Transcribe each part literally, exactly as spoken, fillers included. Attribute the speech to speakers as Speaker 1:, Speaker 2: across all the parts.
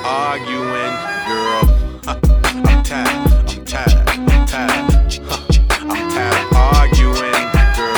Speaker 1: arguing, girl. I'm tired, I'm tired, I'm tired. I'm tired of arguing,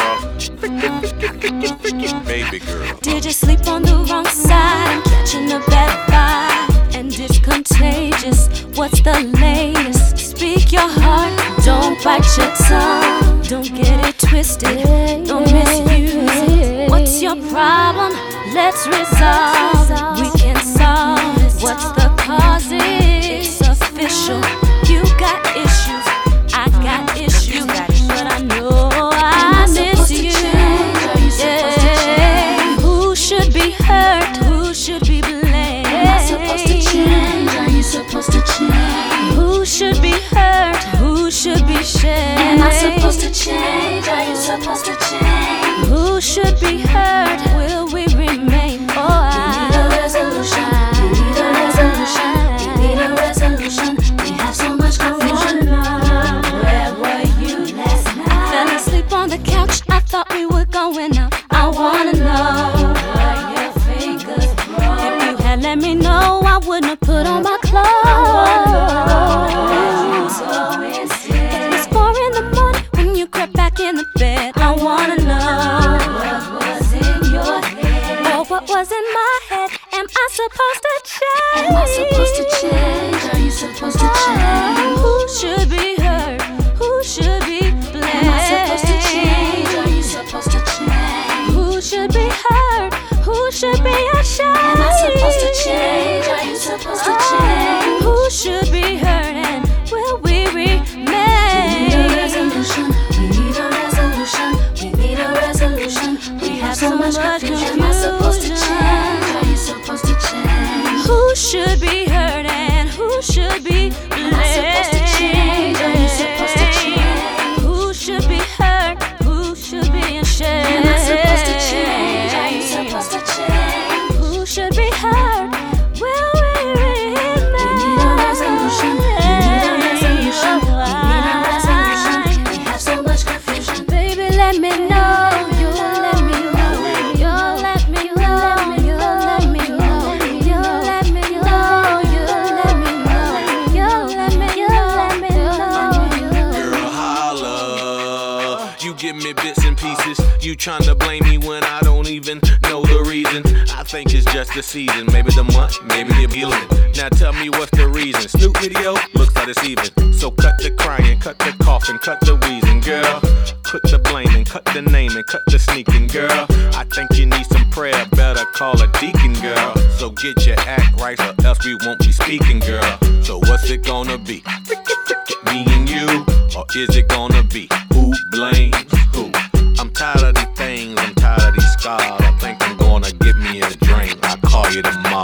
Speaker 1: girl. Baby girl.
Speaker 2: Did you sleep on the wrong side? I'm catching a bad vibe, and it's contagious. What's the latest? Speak your heart, don't bite your tongue. Don't get it twisted, don't misuse it. What's your problem? Let's resolve. We can solve it. What's the cause? It's official. You got issues, I got issues, but I know I miss you. Yeah. Who should be hurt? Who should be blamed?
Speaker 3: Am I supposed to change? Are you supposed to change?
Speaker 2: Who should be hurt? Who should be shamed?
Speaker 3: Am I supposed to change? Are you supposed to change?
Speaker 2: Who should be hurt? Will we remain? Oh, I
Speaker 3: We need a resolution. We need a resolution. We need a resolution. We have so much confusion. Where were you last night?
Speaker 2: I fell asleep on the couch. I thought we were going out. I wanna know what your fingers broke. If you had let me know, I wouldn't have put on my clothes. It was four in the morning when you crept back in the bed. I wanna know
Speaker 3: What was in your head?
Speaker 2: oh, what was in my head. Am I supposed to change?
Speaker 3: Am I supposed to change? Are you supposed to change?
Speaker 2: Who should be hurt? Who should be blamed?
Speaker 3: Am I supposed to change? Are you supposed to change?
Speaker 2: Who should be hurt? Who should be ashamed?
Speaker 3: Am I supposed to change? Are you supposed to change?
Speaker 2: Who should be hurt and will we remain?
Speaker 3: We need a resolution. We need a resolution. We need a resolution. We have so much confusion. Am I supposed to change? Are you supposed to change?
Speaker 2: Who should be hurt and who should be blamed?
Speaker 3: Am I supposed to change? Are you supposed to change?
Speaker 2: Who should be hurt? Who should be ashamed?
Speaker 3: Am I supposed to change? Are you supposed to change?
Speaker 2: Who should be hurt? Will we remain?
Speaker 3: We need a resolution. We need a resolution. We need a resolution. We have so much confusion.
Speaker 2: Baby, let me know. You let me know. You let me know. You let me know. You let me know. You let me know. You let me know.
Speaker 1: Girl, holla. You give me bits and pieces. You tryna blame me when I don't even know the reason. I think it's just the season. Maybe the month, maybe the feeling. Now tell me what's the reason. Snoop video looks like it's even. So cut the crying, cut the coughing, cut the wheezing, girl. Put the blaming, cut the naming, cut the sneaking, girl. I think you need some prayer. Better call a deacon, girl. So get your act right, or else we won't be speaking, girl. So what's it gonna be? Me and you, or is it gonna be who blames who? I'm tired of these things, I'm tired of these scars. I think I'm gonna give me a drink. I'll call you tomorrow.